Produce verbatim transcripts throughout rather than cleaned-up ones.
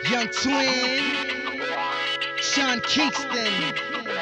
Young Twin, Sean Kingston,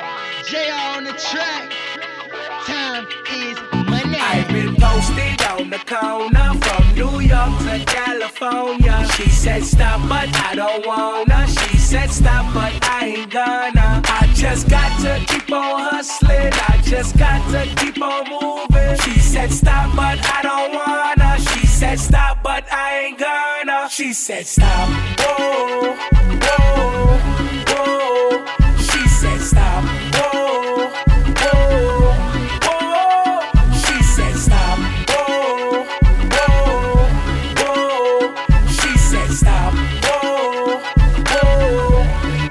J R on the track. Time is money. I've been posted on the corner from New York to California. She said stop, but I don't wanna. She said stop, but I ain't gonna. I just got to keep on hustling. I just got to keep on moving. She said stop, but I don't wanna. She said stop, but I ain't gonna. She said stop. Whoa, whoa, whoa. She said stop. Whoa, whoa, whoa. She said stop. Whoa, whoa, whoa. She said stop. Whoa, whoa,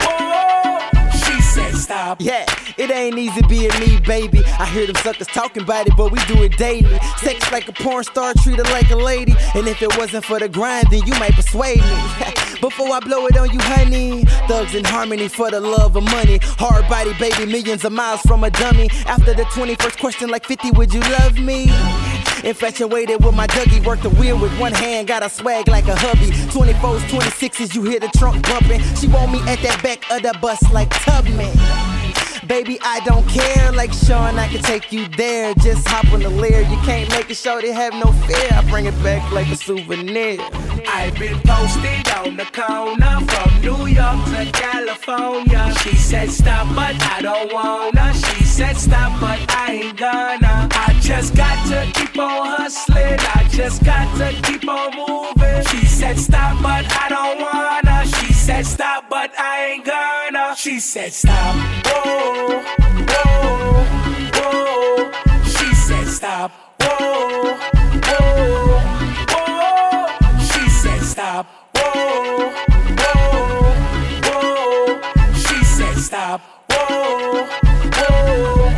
whoa. She said stop. Yeah, it ain't easy being me, baby. I hear them suckers talking about it, but we do it daily. Sex like a porn star, treat her like a lady. And if it wasn't for the grind, then you might persuade me. Before I blow it on you, honey, thugs in harmony for the love of money. Hard body, baby, millions of miles from a dummy. After the twenty-first question, like fifty, would you love me? Infatuated with my Dougie, work the wheel with one hand, got a swag like a hubby. twenty-fours, twenty-sixes, you hear the trunk bumping. She want me at that back of the bus like Tubman. Baby, I don't care, like Sean, I can take you there. Just hop on the Lear, you can't make it show, they have no fear. I bring it back like a souvenir. I've been posted on the corner from New York to California. She said stop, but I don't wanna. She said stop, but I ain't gonna. I just got to keep on hustling. I just got to keep on moving. She said stop, but I don't wanna. She said stop, but I ain't gonna. She said stop. Whoa, whoa, whoa. She said stop. Whoa, whoa, whoa. She said stop. Whoa, whoa, whoa. She said stop. Whoa, whoa,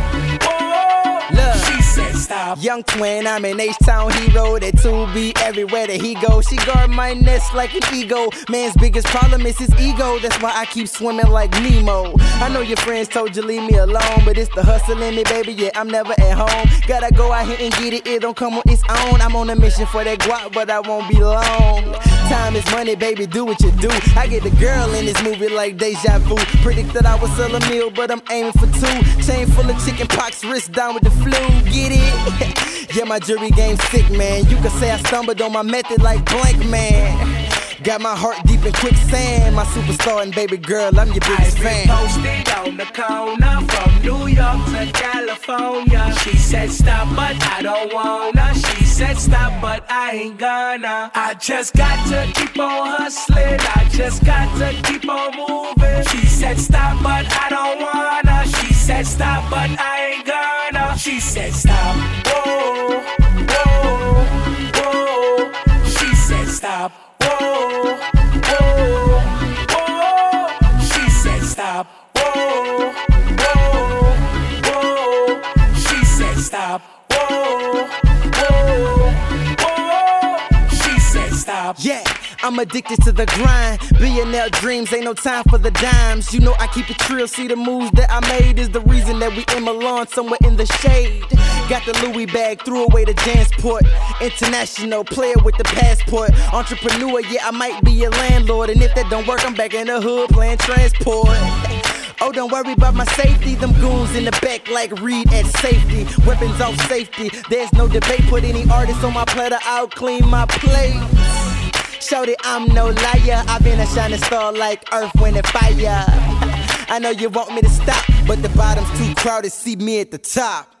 whoa. Look. She said stop. Young Twin, I'm an H-Town hero. That two B everywhere that he goes. She guard my nest like an ego. Man's biggest problem is his ego. That's why I keep swimming like Nemo. I know your friends told you leave me alone, but it's the hustle in me, baby. Yeah, I'm never at home. Gotta go out here and get it. It don't come on its own. I'm on a mission for that guap, but I won't be long. Time is money, baby. Do what you do. I get the girl in this movie like deja vu. Predicted I would sell a meal, but I'm aiming for two. Chain full of chicken pox, wrist down with the flu. Get it? Yeah, my jury game sick, man. You could say I stumbled on my method like Blank Man. Got my heart deep in quicksand. My superstar and baby girl, I'm your biggest I've fan. been posted on the corner from New York to California. She said stop, but I don't wanna. She said stop, but I ain't gonna. I just got to keep on hustling. I just got to keep on moving. She said stop, but I don't wanna. She said stop, but I ain't gonna. She said stop. Whoa, whoa, whoa. She said stop. Whoa, whoa, whoa. She said stop. Whoa, whoa, whoa. She said stop. Whoa, whoa, whoa. She said stop. Yeah, I'm addicted to the grind. Billionaire dreams, ain't no time for the dimes. You know I keep it trill, see the moves that I made is the reason that we in Milan, somewhere in the shade. Got the Louis bag, threw away the Jansport. International player with the passport. Entrepreneur, yeah, I might be a landlord. And if that don't work, I'm back in the hood playing transport. Oh, don't worry about my safety. Them goons in the back like Reed at safety. Weapons off safety, there's no debate. Put any artist on my platter, I'll clean my plate. Shorty, I'm no liar. I've been a shining star like Earth, Wind, and Fire. I know you want me to stop, but the bottom's too crowded. See me at the top.